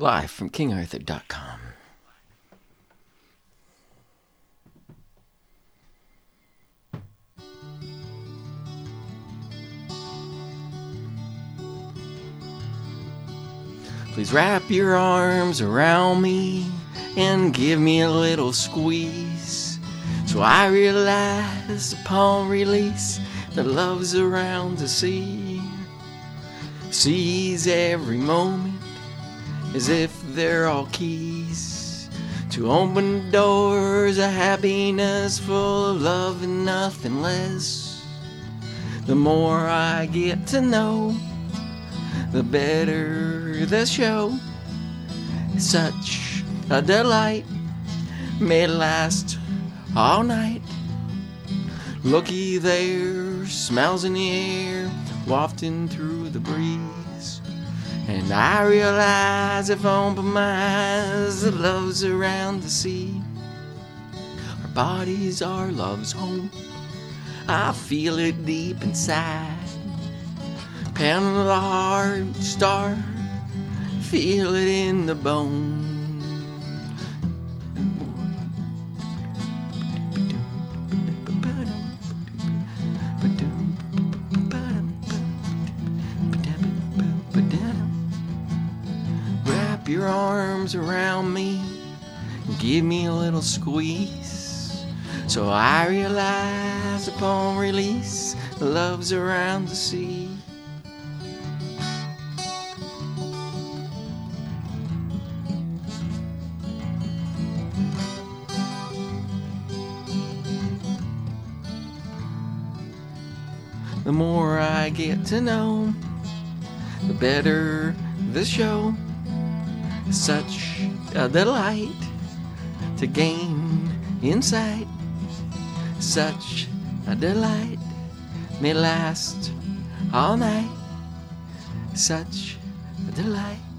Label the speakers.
Speaker 1: live from KingArthur.com. Please wrap your arms around me and give me a little squeeze, so I realize upon release that love's around the sea. Seize every moment as if they're all keys to open doors of happiness full of love and nothing less. The more I get to know, the better the show. Such a delight may last all night. Looky there, smells in the air, wafting through the breeze, and I realize if I open my eyes that love's around the sea. Our bodies are love's home, I feel it deep inside. Pounding the heart, start, feel it in the bone. Wrap your arms around me and give me a little squeeze, so I realize upon release love's around the sea. The more I get to know, the better the show. Such a delight to gain insight. Such a delight may last all night. Such a delight.